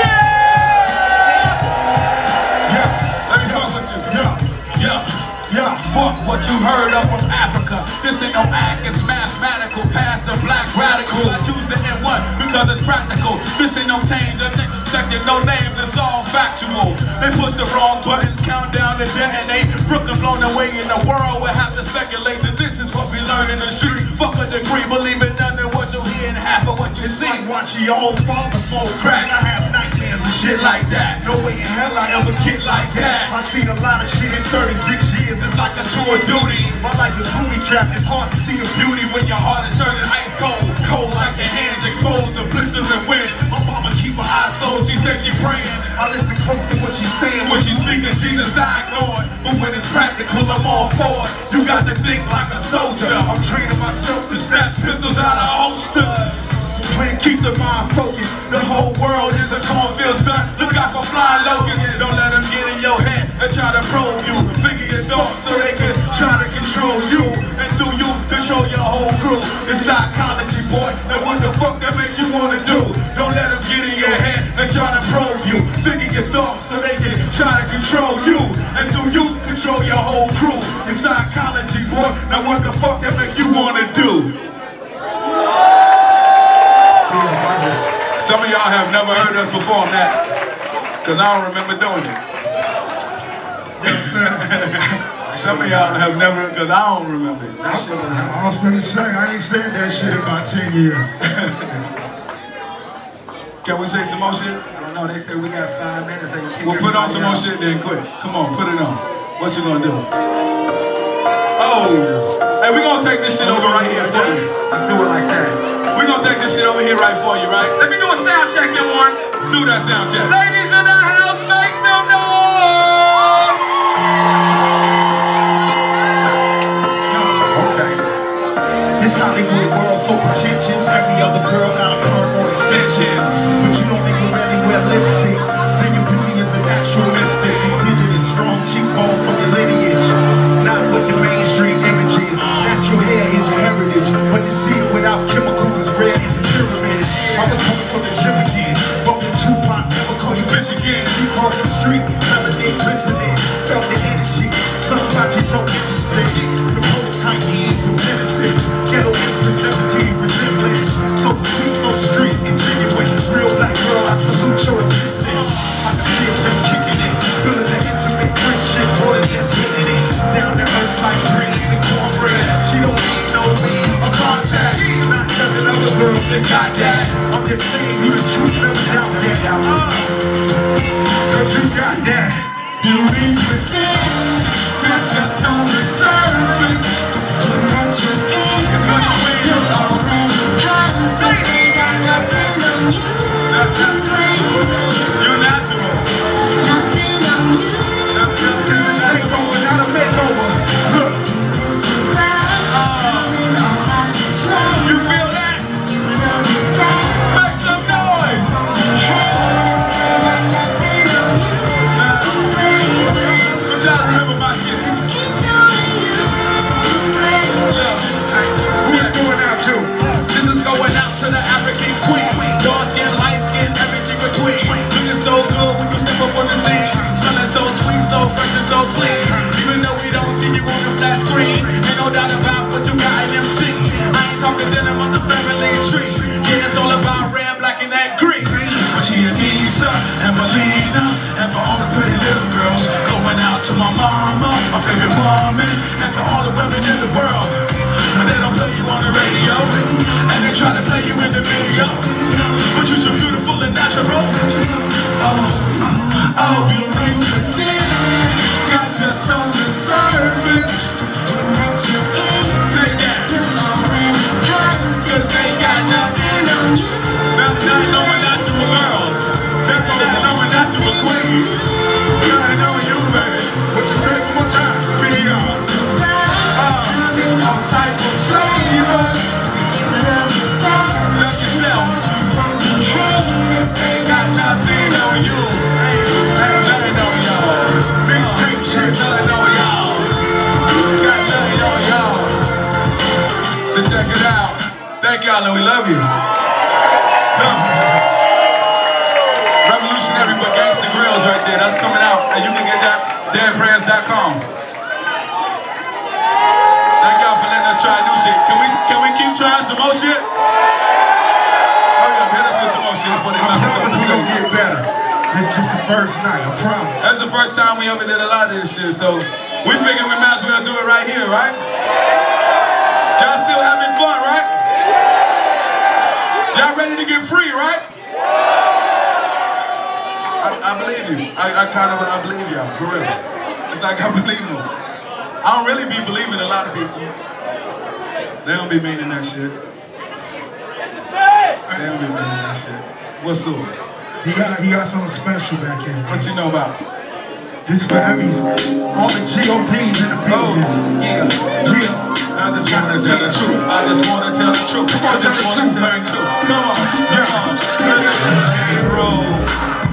yeah! Yeah. Let me fuck with you. Yeah. Fuck what you heard of from Africa. This ain't no act, it's mathematical. Past the black radical. I choose the N1 because it's practical. This ain't no tame, the next second, no name, it's all factual. They push the wrong buttons, count down to detonate. Brooklyn blown away in the world, we'll have to speculate that this is what we learn in the street. Fuck a degree, believe in none of what you hear and half of what you see. Like watching your own father smoke crack. I have nightmares and Shit like that. no way in hell I ever get like that. I've seen a lot of shit in 36 years. It's like a To a duty. my life is booby trapped. It's hard to see the beauty When your heart is turning ice cold, cold like your hands exposed to blisters and winds. My mama keep her eyes closed, she says she praying. I listen close to what she's saying. When she's speaking, she's a side ignored. But when it's practical, I'm all for it. You got to think like a soldier. I'm training myself To snatch pistols out of holsters. Keep the mind focused. The whole world is a cornfield, son. Look out for flying locusts. Don't let them get in your head and try to probe you. Figure your thoughts so they can try to control you. And through you, control your whole crew. It's psychology, boy. Now what the fuck that makes you wanna do? Don't let them get in your head and try to probe you. Figure your thoughts so they can try to control you. And through you, control your whole crew. It's psychology, boy. Now what the fuck that makes you wanna do? Some of y'all have never heard us perform that, because I don't remember doing it. Some of y'all have never, because I don't remember it. I was gonna say, I ain't said that shit in about 10 years. Can we say some more shit? I don't know, they say we got 5 minutes. They can kick We'll put on some more everybody shit then quick. Come on, put it on. What you gonna do? Oh, hey, we gonna take this shit over right here for you. out. Let's do it like that. We gonna take this shit over here right for you, right? Let me do a sound check in one. Do that sound check. Ladies in the house, make some noise! Okay. This Hollywood world so pretentious. Every other girl got a perm or extensions. But you don't even really wear lipstick. Still your beauty is a natural mystic. Indigenous, strong cheekbone from your lineage. Not what the mainstream image is. Natural hair is your heritage. But to see it without chemicals is rare in the pyramid. I was coming from the gym again. Bumping Tupac, never call you bitch again. She crossed the street, melody glistening. Felt the energy. Something about you so interesting. The prototype E from Genesis. Ghetto empress, never team resemblance. So sweet, so street, and genuine. Real black girl, I salute your existence. I can feel just kicking it. Feeling the intimate friendship, more than just hitting it. Down to earth like greens and cornbread. She don't need no means or contacts. Not judging other girls that got that. I'm just saying you the truth, never doubt that. Cause you got that. Beauty's within, not just on the surface. The skin that you're in, you're already perfect. They got nothing on you. You're natural. Nothing on you. Take over, not a makeover. Look. You feel that? Make some noise. I'm trying to remember my shit. Who's going out to? This is going out to the African queen. Dark skin, light skin, everything between. Looking so good when you step up on the scene. Smelling so sweet, so fresh and so clean. Even though we don't see you on the flat screen. Ain't no doubt about what you got in them jeans. I ain't talking denim on the family tree. Yeah, it's all about red, black, and that green. For she and Lisa and Melina, and for all the pretty little girls. Going out to my mama, my favorite woman, and for all the women in the world. When they don't play you on the radio, and they try to play you in the video, but you're so beautiful and natural. Oh, beauty's within, not just on the surface. Thank y'all, and we love you. Revolutionary but Gangsta Grills right there. That's coming out, and you can get that deadprayers.com. Thank y'all for letting us try new shit. Can we keep trying some more shit? Hurry up, hit us with some more shit before they knock us off the It's gonna stage. get better. This is just the first night, I promise. That's the first time we ever did a lot of this shit, so we figured we might as well do it right here, right? Y'all still having fun, right? Y'all ready to get free, right? I believe you. I believe y'all, for real. It's like I believe them. I don't really be believing a lot of people. They don't be meaning that shit. They don't be meaning that shit. What's up? He got something special back here. What you know about? This for all the GODs in the building. Yeah. I just want to tell the truth. I just want to tell the truth. I just want to tell the truth. Come on, come on.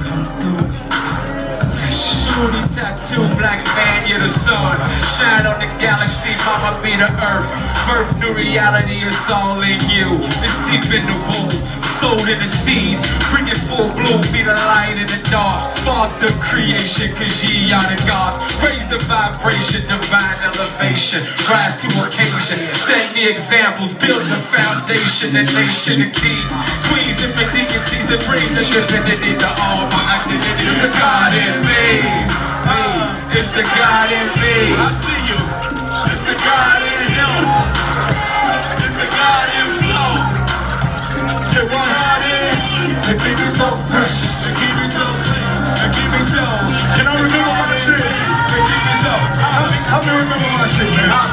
Truly tattoo, black man, you're the sun. Shine on the galaxy, mama be the earth. Birth new reality, it's all in you. It's deep in the womb, sold in the seed. Bring it full bloom, be the light in the dark. Spark the creation, cause ye are the gods. Raise the vibration, divine elevation. Rise to occasion, set the examples. Build the foundation, the nation of kings. Queens, different deities, and bring the divinity to all my identity. The God in me. It's the God in me. I see you. It's the God in you. It's the God in flow. The God in. They keep me so fresh. They keep me so clean. They keep me so. Can I remember my shit? They keep me so. Help me remember my shit,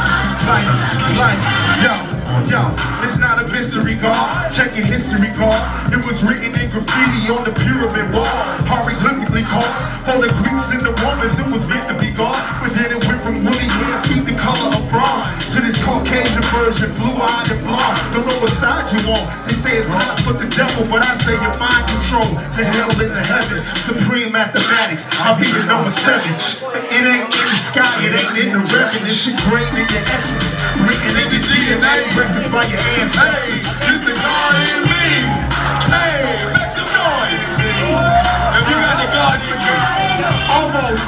man. Yo, it's not a mystery, God. Check your history, God. It was written in graffiti on the pyramid wall. Hieroglyphically called for the Greeks and the Romans. It was meant to be God. But then it went from woolly hair, feet the color of bronze, to this Caucasian version, blue-eyed and blonde. Don't know what side you on. They say it's hot for the devil, but I say your mind control. The hell in the heavens. Supreme mathematics. I'm here number 7. It ain't in the sky, it ain't in the record. It's ingrained in your essence. Written in your DNA, breakfast by your ancestors. It's the God in me. Hey, make some noise. If you got the God in you. Almost.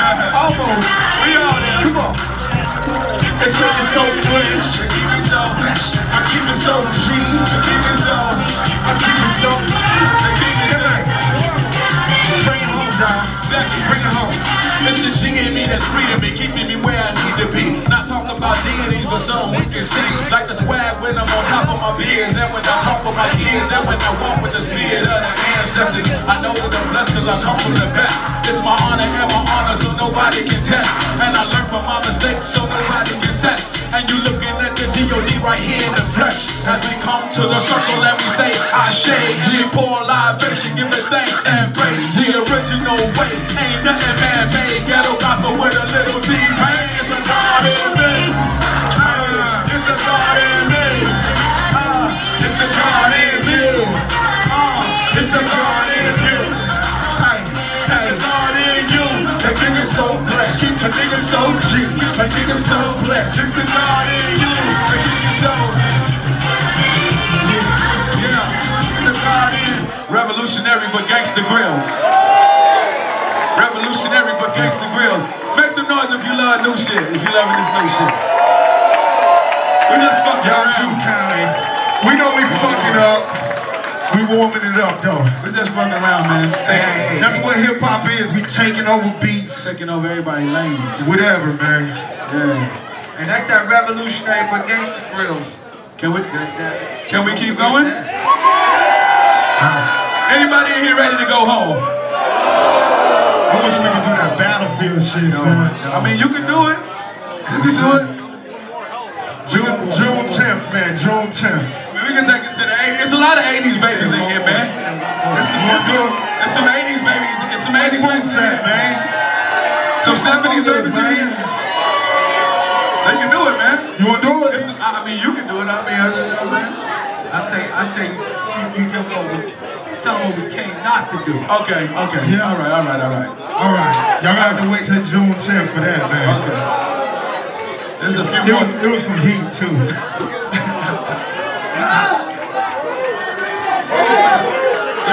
We all there. Come on. They say it's so fresh. They keep me so fresh. I keep it so G. They keep me so. I keep it so. They keep me so. Bring it home, dog. Bring it home. It's the G in me that's freeing me, keeping me where I need to be. Not talking about deities, but something we can see. Like the swag when I'm on top of my beers, and when I talk with my kids, and when I walk with the spirit of the ancestors. I know that I'm blessed cause I come from the best. It's my honor and my honor, so nobody can test. And I learn from my mistakes, so nobody can test. And you looking at the G.O.D. right here in the flesh. As we come to the circle and we say, I shade. We pour libation, give it thanks and praise. The original way, ain't nothing man-made. Ghetto gospel with a little T. Pain. It's the God in me. It's the God in me. It's the God in you. It's the God in you. It's the God in you. That nigga so blessed. A nigga so G. A nigga so blessed. It's the God in you. A nigga so. Yeah. It's the God in. Revolutionary but Gangsta Grills. Revolutionary but Gangsta Grills. Make some noise if you love new shit. If you loving this new shit. We just fucking Y'all too around. kind. We know we fucking up. We warming it up though. We just fucking around, man. That's what hip hop is. We taking over beats. Taking over everybody's lanes. Whatever, man. Yeah. And that's that revolutionary but Gangsta Grills. Can we keep going? Anybody in here ready to go home? I wish we could do that battlefield shit, son. I mean, you can do it. You can do it. June 10th, man. June 10th. I mean, we can take it to the 80s. There's a lot of 80s babies in here, man. There's some 80s babies. There's some 80s babies in here, man. Some 70s babies in here. They can do it, man. You wanna do it? I mean, you can do it. I mean, you know what I'm saying? I say, you give over. Tell them what we came not to do. Okay. Yeah. All right. All right. Y'all gotta have to wait till June 10th for that, man. Okay. There's a few more. It was some heat, too.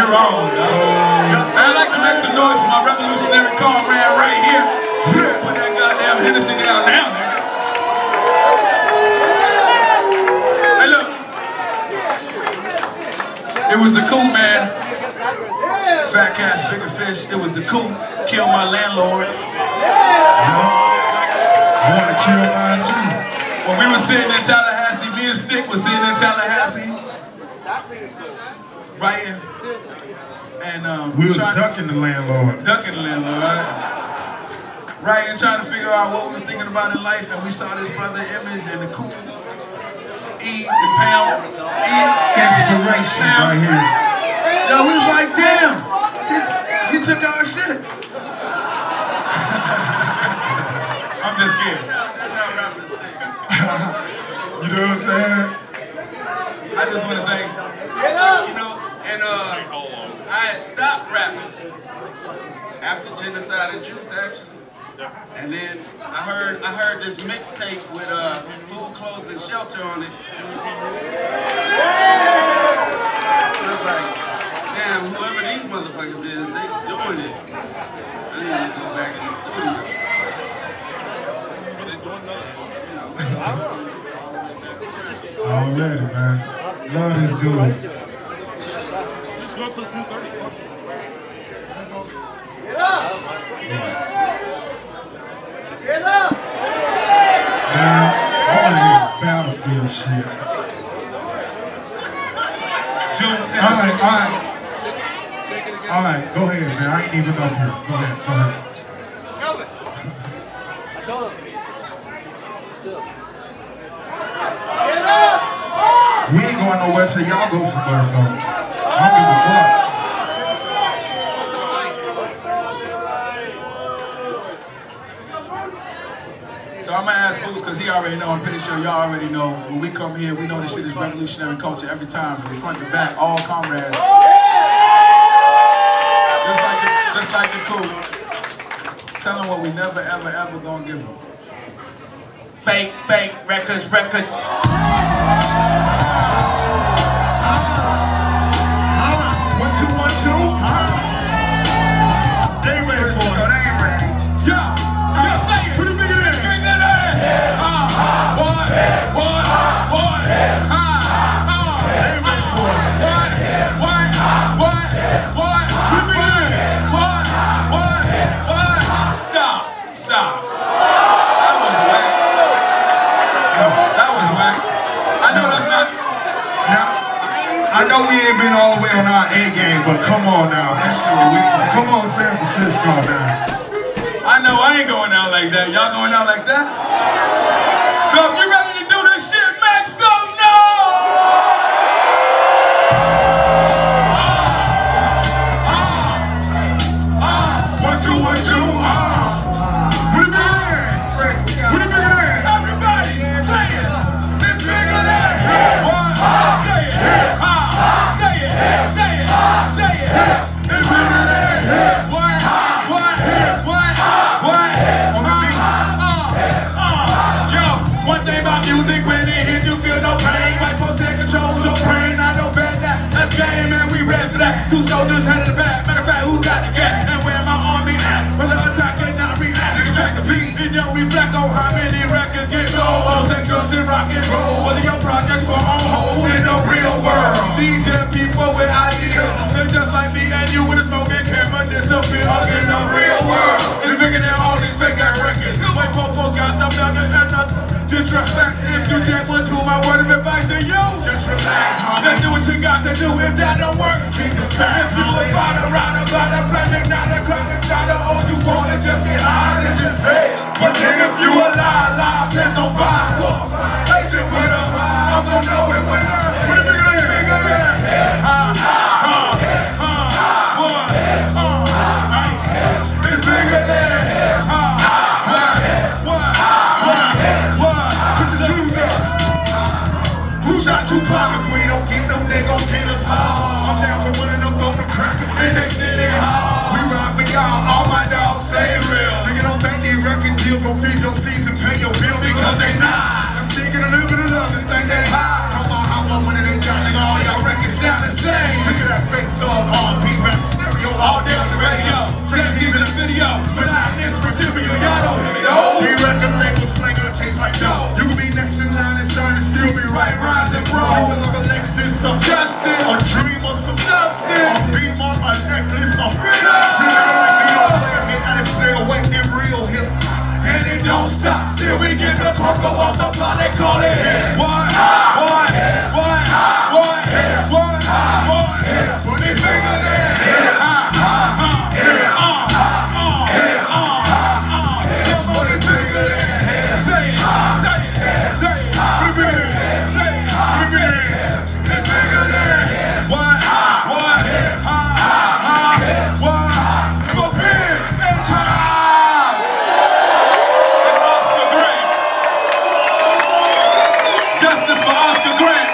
wrong, dog. I'd like to make some noise for my revolutionary comrade right here. Put that goddamn Hennessy down now, nigga. Hey, look. It was the coup, man. Fat cats, bigger fish. It was the coup. Killed my landlord. I want to kill mine too. When we were sitting in Tallahassee, me and Stick was sitting in Tallahassee. Right here. And we was ducking the landlord. Ducking the landlord, right? Right, and trying to figure out what we were thinking about in life, and we saw this brother Image and the coup. E and Pam. Inspiration right here. Yo, we was like, damn, he took our shit. I'm just kidding. That's how rappers think. You know what I'm saying? I just want to say, You know, and I had stopped rapping after Genocide and Juice, actually. And then I heard this mixtape with Food, Clothes, and Shelter on it. I was like, damn, whoever these motherfuckers is, they doing it. I need to go back in the studio. Already, man. Love this dude. Just go to 2:30. Get up! Man, I want to hear Battlefield shit. June 10th. All right, go ahead, man. I ain't even up here. Go ahead. We ain't going nowhere till y'all go somewhere, so I don't give a fuck. So I'm gonna ask Boots, because he already know, I'm pretty sure y'all already know, when we come here, we know this shit is revolutionary culture every time, from front to back, all comrades. Just like the coup. Tell them what we never, ever, ever gonna give them. Fake records. 1, 2, 1, 2. They ain't ready for it. They ain't ready. Yeah, say it. Put it bigger in. Bigger than. What? They ain't ready for it. Stop. That was whack. That was whack. I know that's not. Now, I know we ain't been all the way on our A game, but come on now. Come on, San Francisco now. I know I ain't going out like that. Y'all going out like that? So if you're ready to do this shit, make some noise! 1, 2, 1, 2. Put it bigger in. Put it bigger in. Everybody, say it. It's bigger than. What? Say it. Say it. Say it. Say it. It's bigger than. What? Yo, one thing about music, when it hits you feel no pain. White folks that control your brain. I know better. That's game, and we rap to that. 2 soldiers headed the back. Matter of fact, who got the gap? And where my army at? When the attack and not react. Nigga back the beat. And yo, reflect on how many records get sold. All sectors in rock and roll. Whether your projects were on hold in the real world. DJ people with ideas. They're just like me and you with a smoking camera. Disappear in the real world. It's bigger than all these fake ass records. White folks got the mother and the disrespect. If you check one, 2, my word of advice to you. Just relax, then do what you got to do. If that don't work, keep the facts. If you a fighter, rider, flaming, not a clock insider, all you want is just get high and just say. But then if you a lie, pants on fire. Agent with her, I'm gonna know it with her. Put it bigger than. It's bigger than. Who shot Tupac? If we don't get them, they gon' get us all. I'm down for one of them golden crackers in they city hall. We ride for y'all, all my dogs stay real. Nigga don't think these record deals gon' feed your seeds and pay your bill because they not. I'm seeking a little bit of love and think they high. Talk about how one when it ain't got substance. A dream of some Substance. A beam on a necklace of freedom. Stay away in real hip hop. And it don't stop till we get the purple off the block. They call it hip. What? Put it bigger than hip. Put it bigger than hip. Say it. Put it bigger than what? For Ben and Pop and Oscar Grant. Justice for Oscar Grant.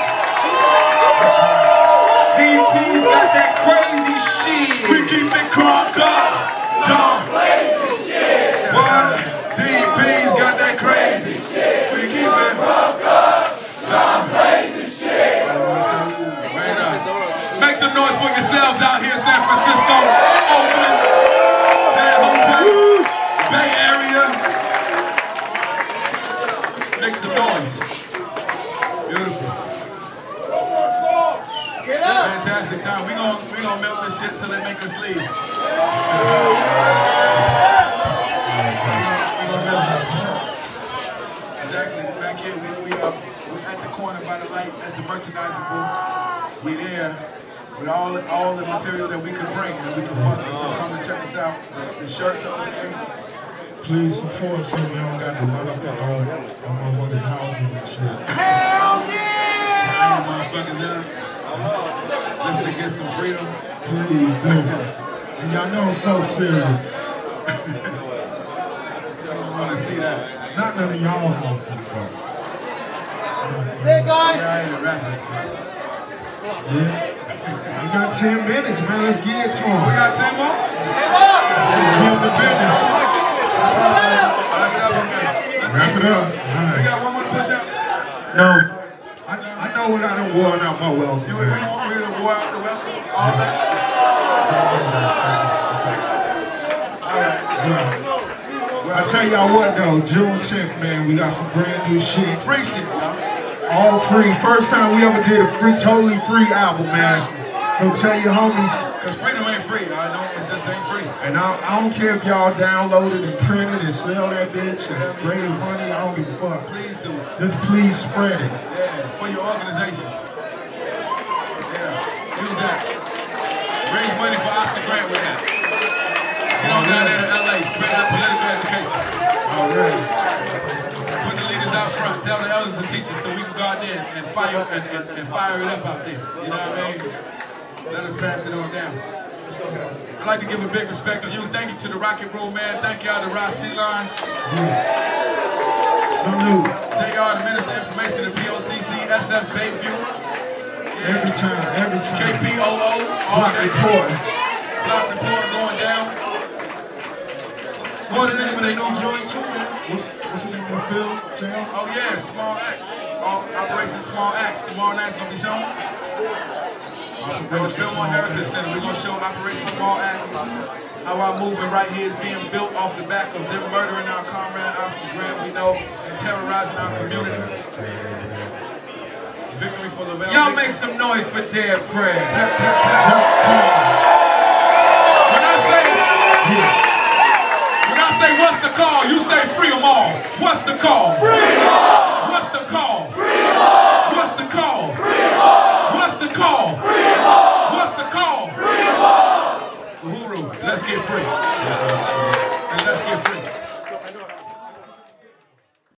DP's got that crazy shit. We keep it crunk up, John. What? DP's got that crazy shit. We keep it crunk up, John. Wait up. Make some noise for yourselves out here, San Francisco, Oakland, San Jose, Bay Area. Make some noise. Beautiful. Fantastic time. We gonna milk this shit till they make us leave. We gonna milk it. Exactly. Back here, we at the corner by the light at the merchandising booth. We there with all the material that we could bring, that we could muster. So come and check us out. The shirts over there. Please support so we don't got to run up in all motherfuckers' houses and shit. Hell yeah! Tiny motherfuckers there. Let's get some freedom. Please do. And y'all know I'm so serious. I don't want to see that. Not none of y'all houses, bro. Hey guys! Yeah. We got 10 minutes, man. Let's get to them. We got 10 more? Let's give them the business. Wrap it up. We got one more to push out? No. I know when I done worn out my welcome. You want me to wore out the welcome? All that? All right. I tell y'all what though, June 10th, man, we got some brand new shit. Free shit, y'all. All free. First time we ever did a free, totally free album, man. So tell your homies. Cause freedom ain't free. I know it just ain't free. And I don't care if y'all download it and print it and sell that bitch and raise money. I don't give a fuck. Please do it. Just please spread it. Yeah, for your organization. Yeah, do that. Raise money for Oscar Grant with that. Get on down there to LA, spread out political education. Already. Put the leaders out front, tell the elders and teachers so we can go out there and fire it up out there. You know what I mean? Let us pass it on down. I'd like to give a big respect to you. Thank you to the Rocket Room, man. Thank y'all to Ross C-Line. Salute. JR, the Minister of Information, the POCC, SF Bayview. Yeah. Every time. KPOO. Block report. Block report going down. What's the name of their new joint too, man? What's the name of the film, JR? Oh yeah, Small Axe. Operation Small Axe. Tomorrow night's gonna be shown. At the Fillmore Heritage Center, we're gonna show Operation Small Axe. How our movement right here is being built off the back of them murdering our comrade Oscar Grant, we know, and terrorizing our community. Victory for Lavelle. Y'all make some noise for Dead Prayer. When I say what's the call, you say free them all. What's the call? Free them all!